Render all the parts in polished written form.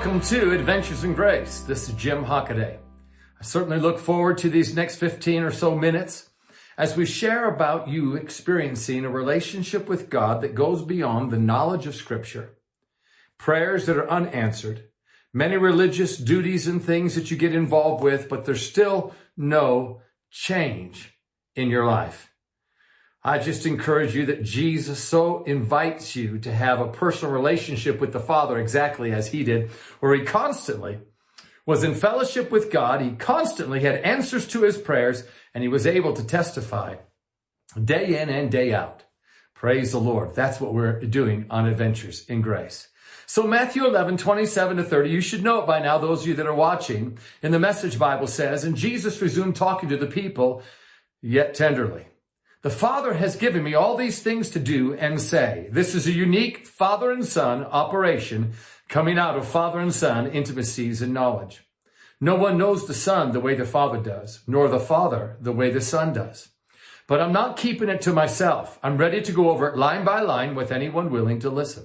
Welcome to Adventures in Grace. This is Jim Hockaday. I certainly look forward to these next 15 or so minutes as we share about you experiencing a relationship with God that goes beyond the knowledge of Scripture, prayers that are unanswered, many religious duties and things that you get involved with, but there's still no change in your life. I just encourage you that Jesus so invites you to have a personal relationship with the Father exactly as he did, where he constantly was in fellowship with God. He constantly had answers to his prayers, and he was able to testify day in and day out. Praise the Lord. That's what we're doing on Adventures in Grace. So Matthew 11:27-30, you should know it by now, those of you that are watching. In the Message Bible says, and Jesus resumed talking to the people, yet tenderly. The Father has given me all these things to do and say. This is a unique father and son operation coming out of father and son intimacies and knowledge. No one knows the Son the way the Father does, nor the Father the way the Son does. But I'm not keeping it to myself. I'm ready to go over it line by line with anyone willing to listen.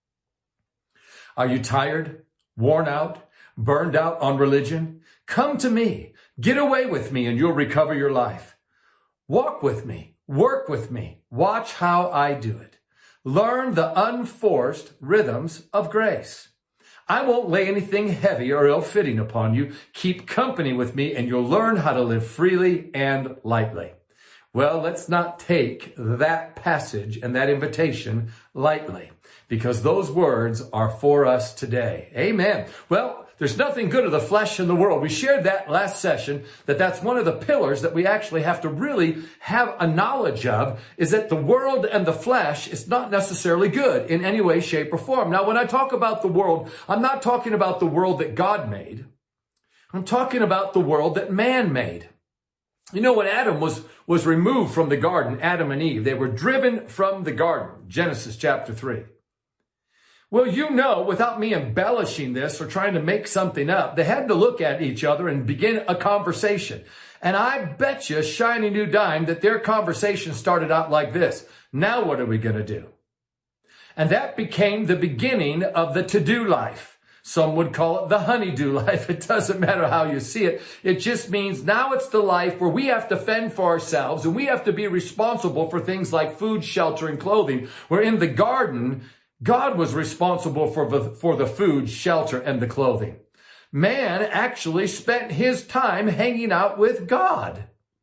Are you tired, worn out, burned out on religion? Come to me. Get away with me and you'll recover your life. Walk with me. Work with me. Watch how I do it. Learn the unforced rhythms of grace. I won't lay anything heavy or ill-fitting upon you. Keep company with me and you'll learn how to live freely and lightly. Well, let's not take that passage and that invitation lightly, because those words are for us today. Amen. Well, there's nothing good of the flesh in the world. We shared that last session, that's one of the pillars that we actually have to really have a knowledge of, is that the world and the flesh is not necessarily good in any way, shape, or form. Now, when I talk about the world, I'm not talking about the world that God made. I'm talking about the world that man made. You know, when Adam was removed from the garden, Adam and Eve, they were driven from the garden, Genesis chapter 3. Well, you know, without me embellishing this or trying to make something up, they had to look at each other and begin a conversation. And I bet you, shiny new dime, that their conversation started out like this. Now what are we going to do? And that became the beginning of the to-do life. Some would call it the honey-do life. It doesn't matter how you see it. It just means now it's the life where we have to fend for ourselves and we have to be responsible for things like food, shelter, and clothing. Where in the garden, God was responsible for the food, shelter, and the clothing. Man actually spent his time hanging out with God.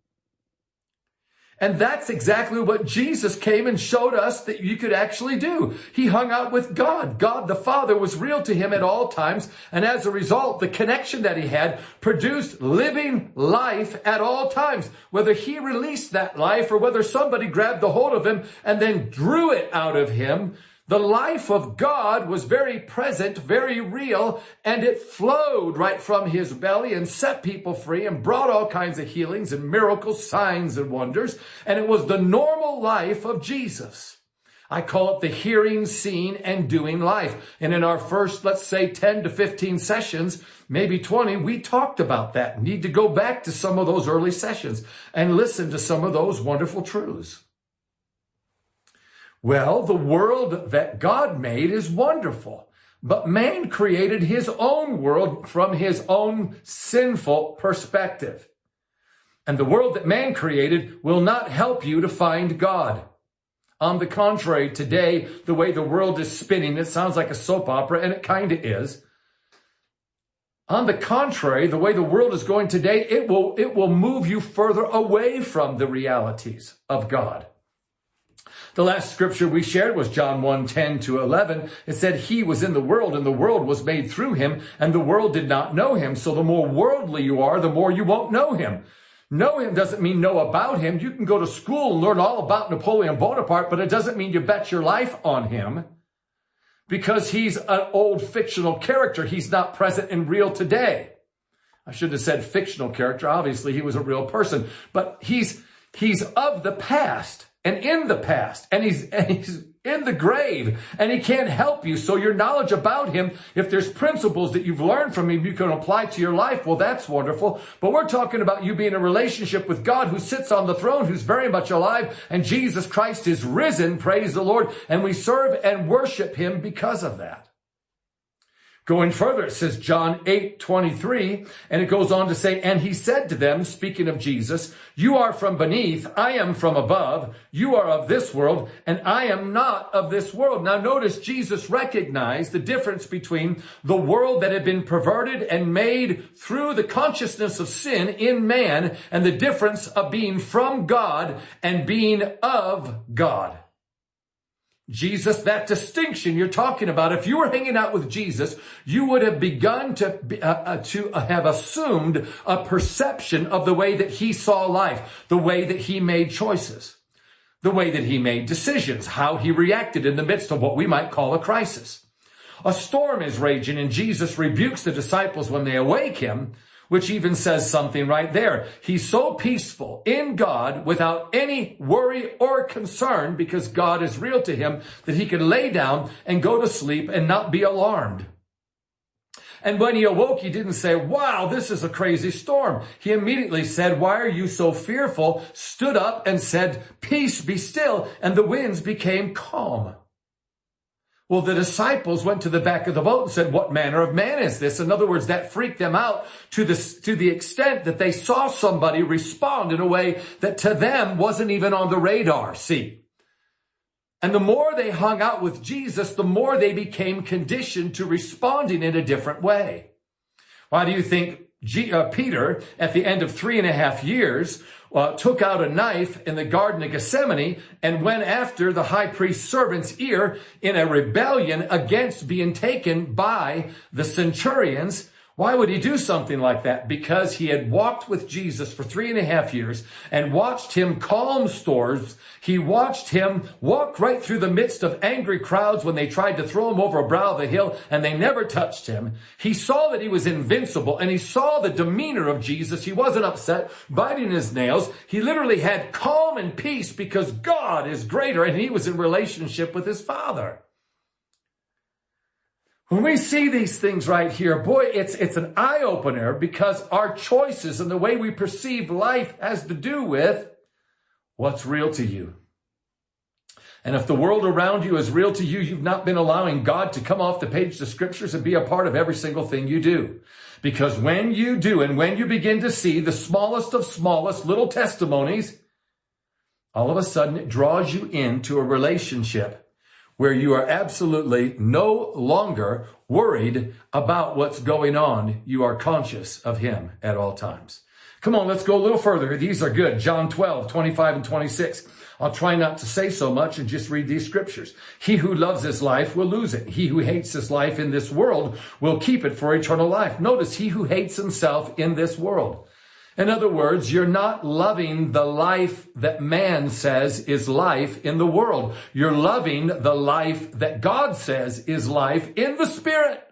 And that's exactly what Jesus came and showed us that you could actually do. He hung out with God. God the Father was real to him at all times. And as a result, the connection that he had produced living life at all times. Whether he released that life or whether somebody grabbed the hold of him and then drew it out of him, the life of God was very present, very real, and it flowed right from his belly and set people free and brought all kinds of healings and miracles, signs and wonders. And it was the normal life of Jesus. I call it the hearing, seeing, and doing life. And in our first, let's say 10 to 15 sessions, maybe 20, we talked about that. Need to go back to some of those early sessions and listen to some of those wonderful truths. Well, the world that God made is wonderful, but man created his own world from his own sinful perspective. And the world that man created will not help you to find God. On the contrary, today, the way the world is spinning, it sounds like a soap opera, and it kind of is. On the contrary, the way the world is going today, it will move you further away from the realities of God. The last scripture we shared was John 1:10-11. It said, he was in the world and the world was made through him and the world did not know him. So the more worldly you are, the more you won't know him. Know him doesn't mean know about him. You can go to school and learn all about Napoleon Bonaparte, but it doesn't mean you bet your life on him because he's an old fictional character. He's not present and real today. I should have said fictional character. Obviously, he was a real person, but he's of the past. And in the past, and he's in the grave, and he can't help you. So your knowledge about him, if there's principles that you've learned from him you can apply to your life, well, that's wonderful. But we're talking about you being in a relationship with God who sits on the throne, who's very much alive, and Jesus Christ is risen, praise the Lord, and we serve and worship him because of that. Going further, it says John 8:23, and it goes on to say, and he said to them, speaking of Jesus, you are from beneath, I am from above, you are of this world, and I am not of this world. Now notice Jesus recognized the difference between the world that had been perverted and made through the consciousness of sin in man, and the difference of being from God and being of God. Jesus, that distinction you're talking about, if you were hanging out with Jesus, you would have begun to have assumed a perception of the way that he saw life, the way that he made choices, the way that he made decisions, how he reacted in the midst of what we might call a crisis. A storm is raging and Jesus rebukes the disciples when they awake him, which even says something right there. He's so peaceful in God without any worry or concern because God is real to him that he can lay down and go to sleep and not be alarmed. And when he awoke, he didn't say, wow, this is a crazy storm. He immediately said, why are you so fearful? Stood up and said, peace, be still. And the winds became calm. Well, the disciples went to the back of the boat and said, what manner of man is this? In other words, that freaked them out to the extent that they saw somebody respond in a way that to them wasn't even on the radar. See? And the more they hung out with Jesus, the more they became conditioned to responding in a different way. Why do you think Peter, at the end of 3.5 years, took out a knife in the Garden of Gethsemane and went after the high priest's servant's ear in a rebellion against being taken by the centurions? Why would he do something like that? Because he had walked with Jesus for 3.5 years and watched him calm storms. He watched him walk right through the midst of angry crowds when they tried to throw him over a brow of the hill and they never touched him. He saw that he was invincible and he saw the demeanor of Jesus. He wasn't upset, biting his nails. He literally had calm and peace because God is greater and he was in relationship with his Father. When we see these things right here, boy, it's an eye-opener because our choices and the way we perceive life has to do with what's real to you. And if the world around you is real to you, you've not been allowing God to come off the page of the scriptures and be a part of every single thing you do. Because when you do and when you begin to see the smallest of smallest little testimonies, all of a sudden it draws you into a relationship where you are absolutely no longer worried about what's going on. You are conscious of him at all times. Come on, let's go a little further. These are good. John 12:25 and 26. I'll try not to say so much and just read these scriptures. He who loves his life will lose it. He who hates his life in this world will keep it for eternal life. Notice, he who hates himself in this world. In other words, you're not loving the life that man says is life in the world. You're loving the life that God says is life in the Spirit.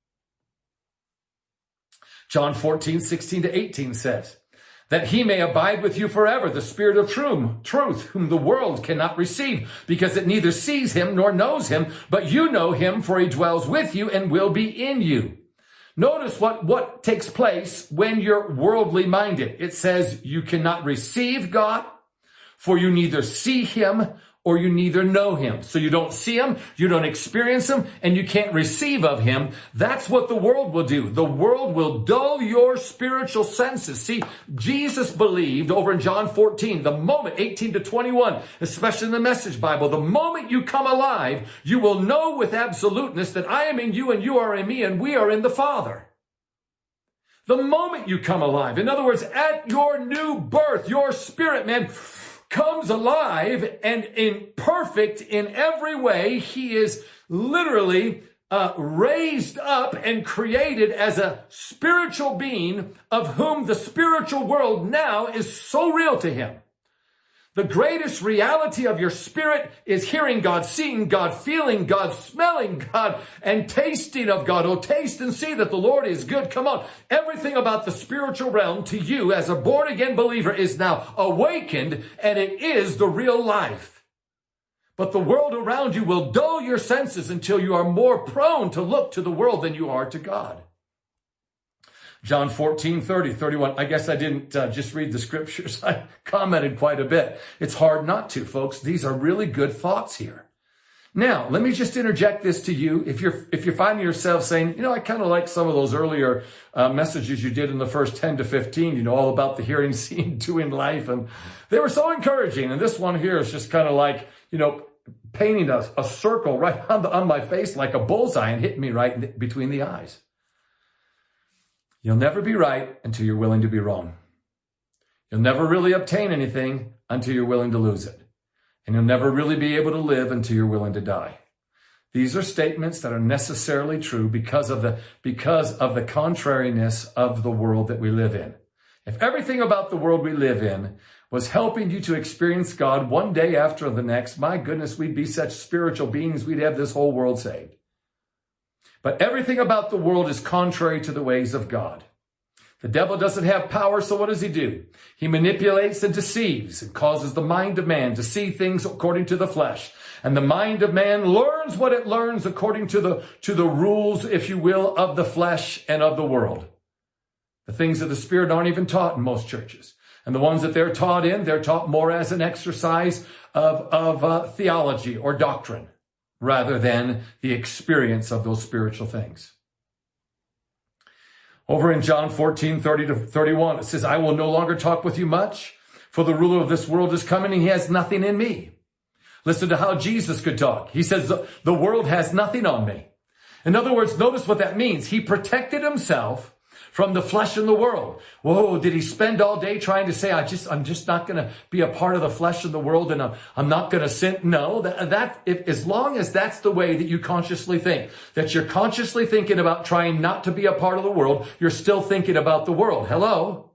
John 14:16-18 says, that he may abide with you forever, the Spirit of truth, whom the world cannot receive, because it neither sees him nor knows him, but you know him, for he dwells with you and will be in you. Notice what takes place when you're worldly minded. It says you cannot receive God, for you neither see him or you neither know him. So you don't see him, you don't experience him, and you can't receive of him. That's what the world will do. The world will dull your spiritual senses. See, Jesus believed over in John 14, the moment, 18-21, especially in the Message Bible, the moment you come alive, you will know with absoluteness that I am in you and you are in me and we are in the Father. The moment you come alive, in other words, at your new birth, your spirit, man, comes alive and in perfect in every way. He is literally raised up and created as a spiritual being of whom the spiritual world now is so real to him. The greatest reality of your spirit is hearing God, seeing God, feeling God, smelling God, and tasting of God. Oh, taste and see that the Lord is good. Come on. Everything about the spiritual realm to you as a born-again believer is now awakened, and it is the real life. But the world around you will dull your senses until you are more prone to look to the world than you are to God. John 14:30-31. I guess I didn't just read the scriptures. I commented quite a bit. It's hard not to, folks. These are really good thoughts here. Now, let me just interject this to you. If you're finding yourself saying, I kind of like some of those earlier messages you did in the first 10 to 15, all about the hearing, seeing, doing life. And they were so encouraging. And this one here is just kind of like, painting a circle right on my face like a bullseye and hitting me right between the eyes. You'll never be right until you're willing to be wrong. You'll never really obtain anything until you're willing to lose it. And you'll never really be able to live until you're willing to die. These are statements that are necessarily true because of the contrariness of the world that we live in. If everything about the world we live in was helping you to experience God one day after the next, my goodness, we'd be such spiritual beings, we'd have this whole world saved. But everything about the world is contrary to the ways of God. The devil doesn't have power, so what does he do? He manipulates and deceives and causes the mind of man to see things according to the flesh. And the mind of man learns what it learns according to the rules, if you will, of the flesh and of the world. The things of the Spirit aren't even taught in most churches. And the ones that they're taught more as an exercise of theology or doctrine rather than the experience of those spiritual things. Over in John 14:30-31, it says, I will no longer talk with you much, for the ruler of this world is coming and he has nothing in me. Listen to how Jesus could talk. He says, the world has nothing on me. In other words, notice what that means. He protected himself from the flesh and the world. Whoa, did he spend all day trying to say, I'm just not going to be a part of the flesh and the world and I'm not going to sin? No, as long as that's the way that you consciously think, that you're consciously thinking about trying not to be a part of the world, you're still thinking about the world. Hello?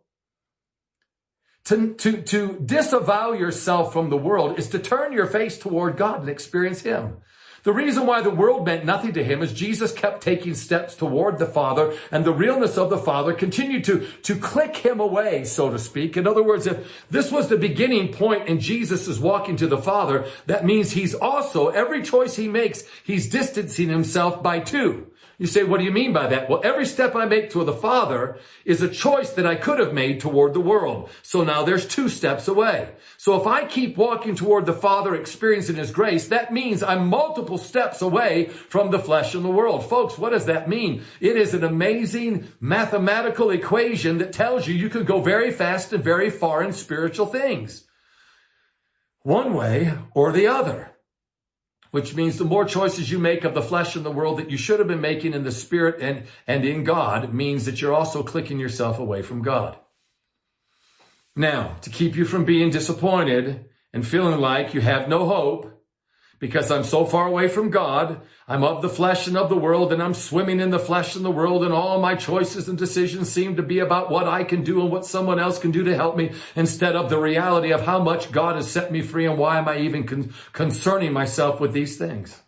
To disavow yourself from the world is to turn your face toward God and experience him. The reason why the world meant nothing to him is Jesus kept taking steps toward the Father, and the realness of the Father continued to click him away, so to speak. In other words, if this was the beginning point and Jesus is walking to the Father, that means he's also, every choice he makes, he's distancing himself by two. You say, what do you mean by that? Well, every step I make toward the Father is a choice that I could have made toward the world. So now there's 2 steps away. So if I keep walking toward the Father, experiencing his grace, that means I'm multiple steps away from the flesh and the world. Folks, what does that mean? It is an amazing mathematical equation that tells you can go very fast and very far in spiritual things. One way or the other. Which means the more choices you make of the flesh and the world that you should have been making in the Spirit and in God means that you're also clicking yourself away from God. Now, to keep you from being disappointed and feeling like you have no hope, because I'm so far away from God, I'm of the flesh and of the world, and I'm swimming in the flesh and the world, and all my choices and decisions seem to be about what I can do and what someone else can do to help me, instead of the reality of how much God has set me free and why am I even concerning myself with these things.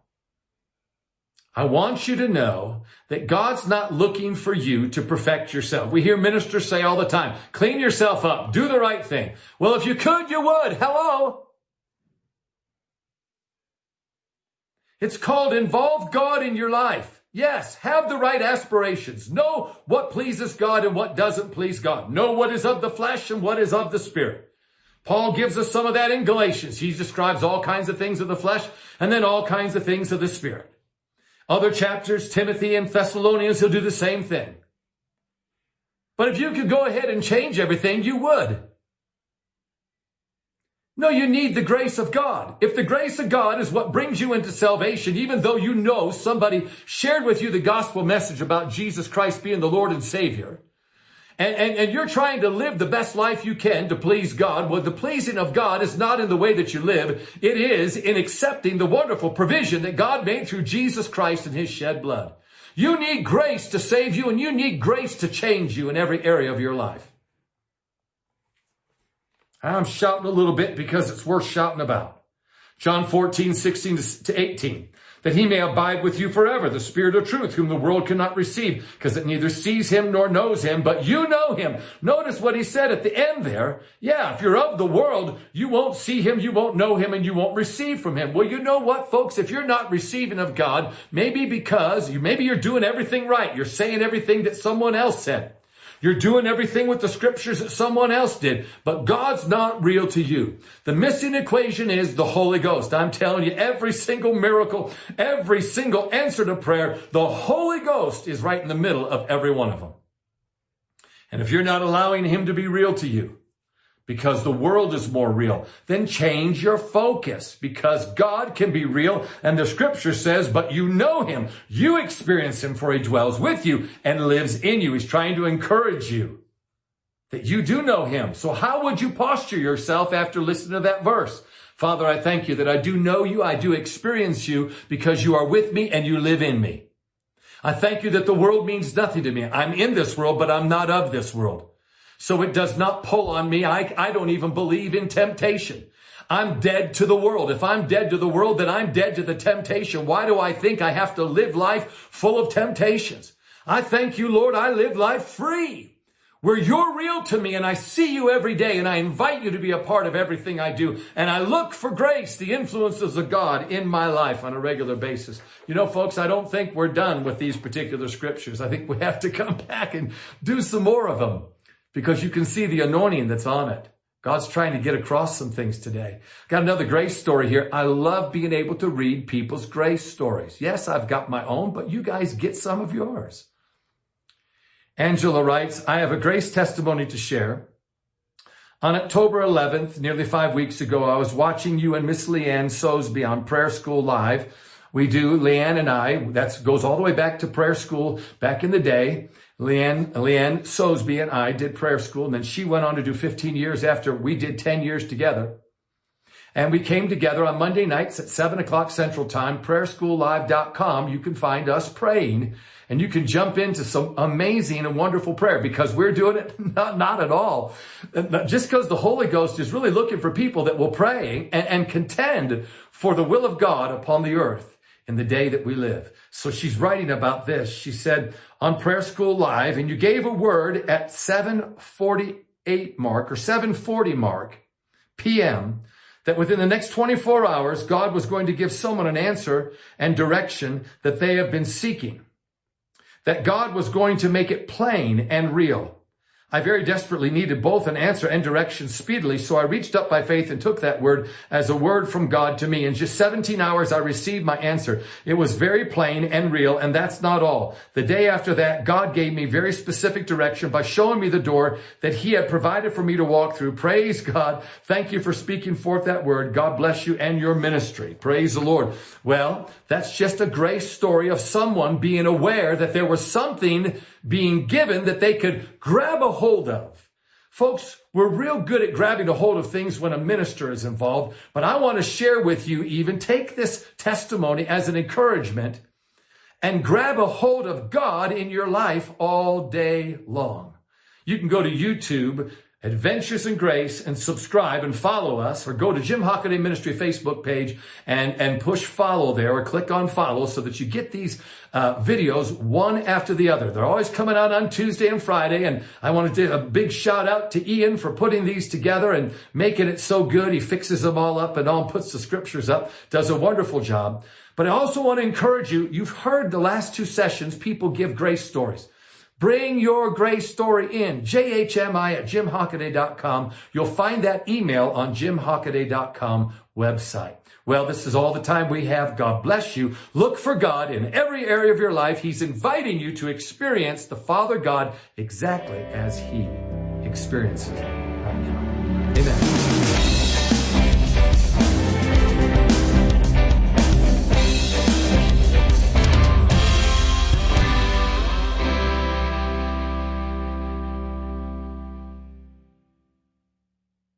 I want you to know that God's not looking for you to perfect yourself. We hear ministers say all the time, clean yourself up, do the right thing. Well, if you could, you would. Hello? It's called involve God in your life. Yes, have the right aspirations. Know what pleases God and what doesn't please God. Know what is of the flesh and what is of the Spirit. Paul gives us some of that in Galatians. He describes all kinds of things of the flesh and then all kinds of things of the Spirit. Other chapters, Timothy and Thessalonians, he'll do the same thing. But if you could go ahead and change everything, you would. No, you need the grace of God. If the grace of God is what brings you into salvation, even though you know somebody shared with you the gospel message about Jesus Christ being the Lord and Savior, and you're trying to live the best life you can to please God, well, the pleasing of God is not in the way that you live. It is in accepting the wonderful provision that God made through Jesus Christ and his shed blood. You need grace to save you, and you need grace to change you in every area of your life. I'm shouting a little bit because it's worth shouting about. John 14:16-18. That he may abide with you forever, the Spirit of truth, whom the world cannot receive, because it neither sees him nor knows him, but you know him. Notice what he said at the end there. Yeah, if you're of the world, you won't see him, you won't know him, and you won't receive from him. Well, you know what, folks? If you're not receiving of God, maybe you're doing everything right. You're saying everything that someone else said. You're doing everything with the scriptures that someone else did, but God's not real to you. The missing equation is the Holy Ghost. I'm telling you, every single miracle, every single answer to prayer, the Holy Ghost is right in the middle of every one of them. And if you're not allowing him to be real to you, because the world is more real, then change your focus, because God can be real. And the scripture says, but you know him, you experience him, for he dwells with you and lives in you. He's trying to encourage you that you do know him. So how would you posture yourself after listening to that verse? Father, I thank you that I do know you. I do experience you because you are with me and you live in me. I thank you that the world means nothing to me. I'm in this world, but I'm not of this world. So it does not pull on me. I don't even believe in temptation. I'm dead to the world. If I'm dead to the world, then I'm dead to the temptation. Why do I think I have to live life full of temptations? I thank you, Lord, I live life free, where you're real to me and I see you every day and I invite you to be a part of everything I do. And I look for grace, the influences of God in my life on a regular basis. You know, folks, I don't think we're done with these particular scriptures. I think we have to come back and do some more of them, because you can see the anointing that's on it. God's trying to get across some things today. Got another grace story here. I love being able to read people's grace stories. Yes, I've got my own, but you guys get some of yours. Angela writes, I have a grace testimony to share. On October 11th, nearly 5 weeks ago, I was watching you and Miss Leanne Sosby on Prayer School Live. We do, Leanne and I, that goes all the way back to prayer school back in the day. Leanne Sosby and I did prayer school, and then she went on to do 15 years after we did 10 years together. And we came together on Monday nights at 7 o'clock Central Time, prayerschoollive.com. You can find us praying, and you can jump into some amazing and wonderful prayer, because we're doing it not at all. Just because the Holy Ghost is really looking for people that will pray and contend for the will of God upon the earth in the day that we live. So she's writing about this. She said, on Prayer School Live, and you gave a word at 7:48 mark or 7:40 mark p.m. that within the next 24 hours, God was going to give someone an answer and direction that they have been seeking. That God was going to make it plain and real. I very desperately needed both an answer and direction speedily, so I reached up by faith and took that word as a word from God to me. In just 17 hours, I received my answer. It was very plain and real, and that's not all. The day after that, God gave me very specific direction by showing me the door that he had provided for me to walk through. Praise God. Thank you for speaking forth that word. God bless you and your ministry. Praise the Lord. Well, that's just a grace story of someone being aware that there was something being given that they could grab a hold of. Folks, we're real good at grabbing a hold of things when a minister is involved, but I want to share with you, even take this testimony as an encouragement and grab a hold of God in your life all day long. You can go to YouTube, Adventures in Grace, and subscribe and follow us, or go to Jim Hockaday Ministry Facebook page and push follow there, or click on follow, so that you get these videos one after the other. They're always coming out on Tuesday and Friday, and I want to do a big shout out to Ian for putting these together and making it so good. He fixes them all up and all puts the scriptures up, does a wonderful job. But I also want to encourage you, you've heard the last two sessions, people give grace stories. Bring your grace story in, jhmi@jimhockaday.com. You'll find that email on jimhockaday.com website. Well, this is all the time we have. God bless you. Look for God in every area of your life. He's inviting you to experience the Father God exactly as he experiences right now.